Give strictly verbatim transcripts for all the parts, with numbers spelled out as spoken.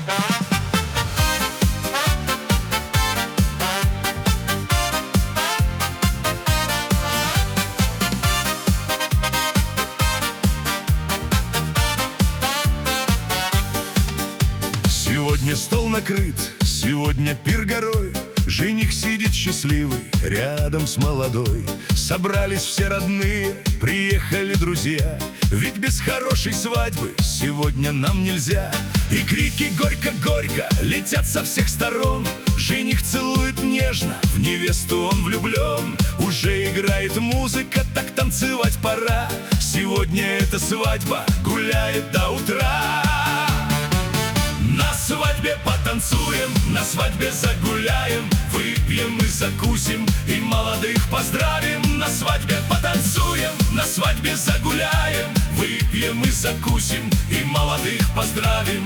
Сегодня стол накрыт, сегодня пир горой. Жених сидит счастливый рядом с молодой. Собрались все родные, приехали друзья. Ведь без хорошей свадьбы сегодня нам нельзя. И крики горько-горько летят со всех сторон. Жених целует нежно, в невесту он влюблен. Уже играет музыка, так танцевать пора. Сегодня эта свадьба гуляет до утра. На свадьбе потанцуем, на свадьбе загуляем. Выпьем и закусим, и молодых поздравим. На свадьбе потанцуем, на свадьбе загуляем. Выпьем и закусим, и молодых поздравим.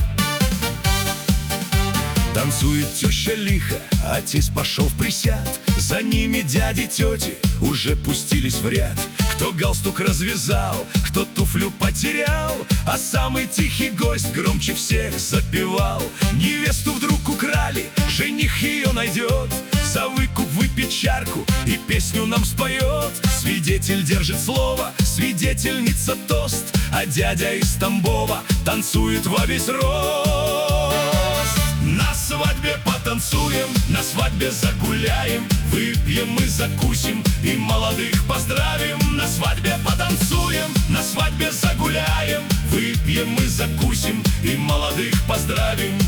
Танцует теща лихо, отец пошел в присяд. За ними дяди, тети уже пустились в ряд. Кто галстук развязал, кто туфлю потерял, а самый тихий гость громче всех запевал. Невесту вдруг украли, жених ее найдет. За выкуп выпьет чарку и песню нам споет. Свидетель держит слово, свидетельница тост, а дядя из Тамбова танцует во весь рост. На свадьбе потанцуем, на свадьбе загуляем. Выпьем и закусим, и молодых поздравим. На свадьбе потанцуем, на свадьбе загуляем. Выпьем и закусим, и молодых поздравим.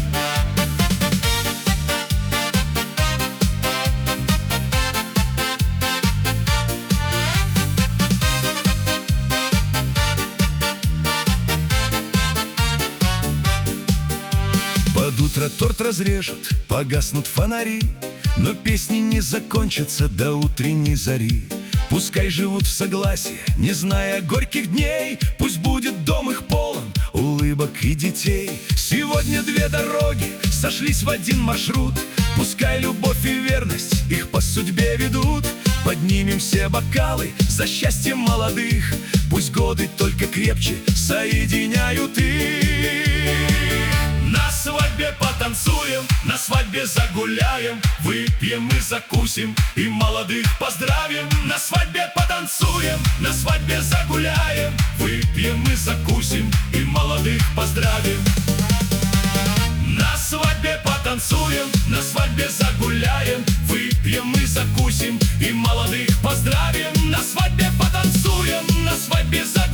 Под утро торт разрежут, погаснут фонари, но песни не закончатся до утренней зари. Пускай живут в согласии, не зная горьких дней. Пусть будет дом их полон улыбок и детей. Сегодня две дороги сошлись в один маршрут. Пускай любовь и верность их по судьбе ведут. Поднимем все бокалы за счастье молодых. Пусть годы только крепче соединяют их. На свадьбе потанцуем, на свадьбе загуляем. Выпьем и закусим, и молодых поздравим. На свадьбе потанцуем, на свадьбе загуляем. Выпьем и закусим, и молодых поздравим. На свадьбе потанцуем, на свадьбе загуляем. Выпьем и закусим, и молодых поздравим. На свадьбе потанцуем, на свадьбе загуляем.